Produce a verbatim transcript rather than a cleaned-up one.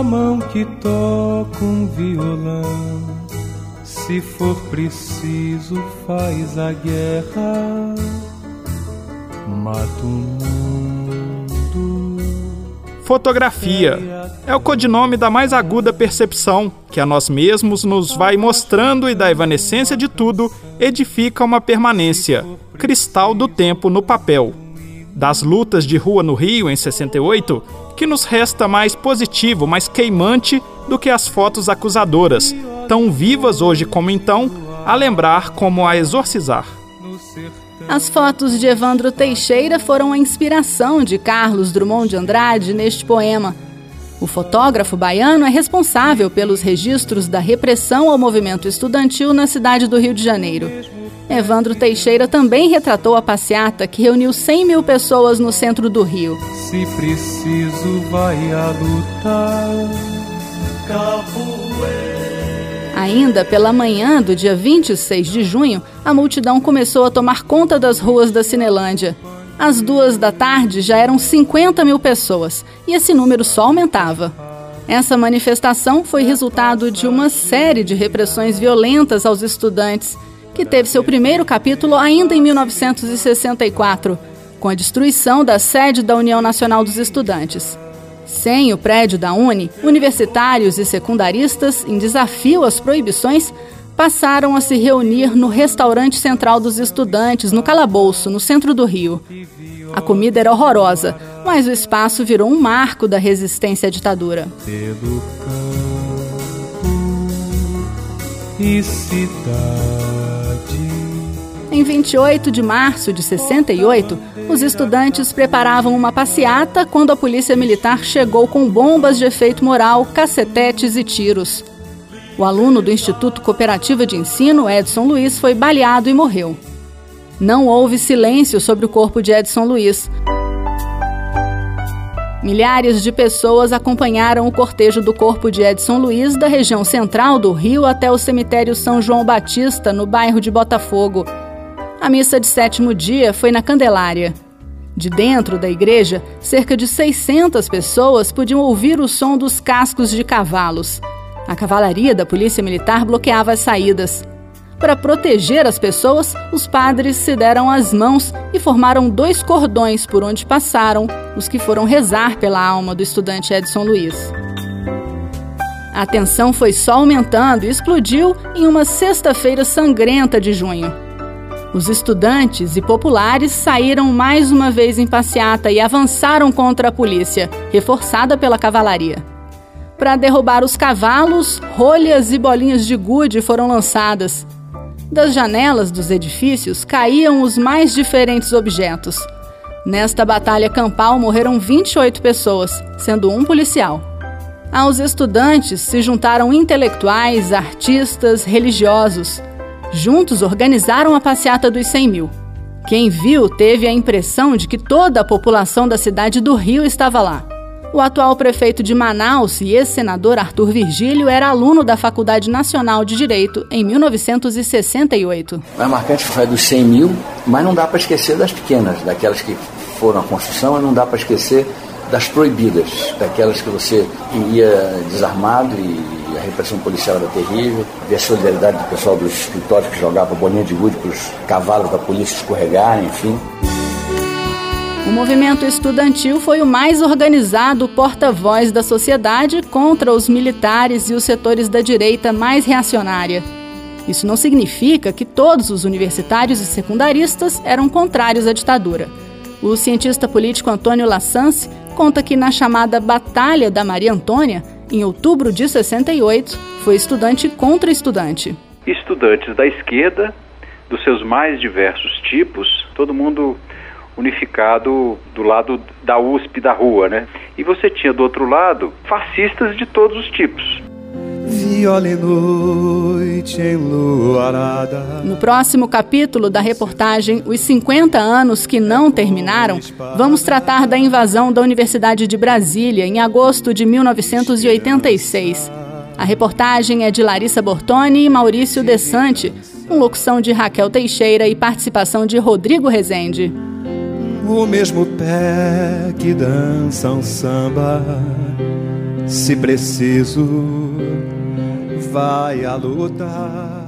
a mão que toca um violão, se for preciso faz a guerra, mata o mundo. Fotografia é o codinome da mais aguda percepção, que a nós mesmos nos vai mostrando e da evanescência de tudo edifica uma permanência, cristal do tempo no papel. Das lutas de rua no Rio, em sessenta e oito, que nos resta mais positivo, mais queimante do que as fotos acusadoras, tão vivas hoje como então, a lembrar como a exorcizar. As fotos de Evandro Teixeira foram a inspiração de Carlos Drummond de Andrade neste poema. O fotógrafo baiano é responsável pelos registros da repressão ao movimento estudantil na cidade do Rio de Janeiro. Evandro Teixeira também retratou a passeata que reuniu cem mil pessoas no centro do Rio. Se preciso vai a lutar, capoeira. Ainda pela manhã do dia vinte e seis de junho, a multidão começou a tomar conta das ruas da Cinelândia. Às duas da tarde já eram cinquenta mil pessoas e esse número só aumentava. Essa manifestação foi resultado de uma série de repressões violentas aos estudantes, que teve seu primeiro capítulo ainda em mil novecentos e sessenta e quatro, com a destruição da sede da União Nacional dos Estudantes. Sem o prédio da Uni, universitários e secundaristas, em desafio às proibições, passaram a se reunir no Restaurante Central dos Estudantes, no Calabouço, no centro do Rio. A comida era horrorosa, mas o espaço virou um marco da resistência à ditadura. Pelo campo e cidade. Em vinte e oito de março de sessenta e oito, os estudantes preparavam uma passeata quando a polícia militar chegou com bombas de efeito moral, cacetetes e tiros. O aluno do Instituto Cooperativo de Ensino, Edson Luiz, foi baleado e morreu. Não houve silêncio sobre o corpo de Edson Luiz. Milhares de pessoas acompanharam o cortejo do corpo de Edson Luiz da região central do Rio até o cemitério São João Batista, no bairro de Botafogo. A missa de sétimo dia foi na Candelária. De dentro da igreja, cerca de seiscentas pessoas podiam ouvir o som dos cascos de cavalos. A cavalaria da Polícia Militar bloqueava as saídas. Para proteger as pessoas, os padres se deram as mãos e formaram dois cordões por onde passaram os que foram rezar pela alma do estudante Edson Luiz. A tensão foi só aumentando e explodiu em uma sexta-feira sangrenta de junho. Os estudantes e populares saíram mais uma vez em passeata e avançaram contra a polícia, reforçada pela cavalaria. Para derrubar os cavalos, rolhas e bolinhas de gude foram lançadas. Das janelas dos edifícios caíam os mais diferentes objetos. Nesta batalha campal morreram vinte e oito pessoas, sendo um policial. Aos estudantes se juntaram intelectuais, artistas, religiosos. Juntos organizaram a passeata dos cem mil. Quem viu teve a impressão de que toda a população da cidade do Rio estava lá. O atual prefeito de Manaus e ex-senador Arthur Virgílio era aluno da Faculdade Nacional de Direito em mil novecentos e sessenta e oito. O mais marcante foi a dos cem mil, mas não dá para esquecer das pequenas, daquelas que foram à construção, e não dá para esquecer das proibidas, daquelas que você ia desarmado e a repressão policial era terrível, ver a solidariedade do pessoal dos escritórios que jogava bolinha de gude para os cavalos da polícia escorregarem, enfim. O movimento estudantil foi o mais organizado porta-voz da sociedade contra os militares e os setores da direita mais reacionária. Isso não significa que todos os universitários e secundaristas eram contrários à ditadura. O cientista político Antônio Lassance conta que na chamada Batalha da Maria Antônia, em outubro de sessenta e oito, foi estudante contra estudante. Estudantes da esquerda, dos seus mais diversos tipos, todo mundo unificado do lado da U S P da rua, né? E você tinha do outro lado fascistas de todos os tipos. Viola e noite enluarada. No próximo capítulo da reportagem Os cinquenta anos que não terminaram, vamos tratar da invasão da Universidade de Brasília em agosto de mil novecentos e oitenta e seis. A reportagem é de Larissa Bortoni e Maurício Desante, com locução de Raquel Teixeira e participação de Rodrigo Rezende. O mesmo pé que dança um samba se preciso, vai a lutar.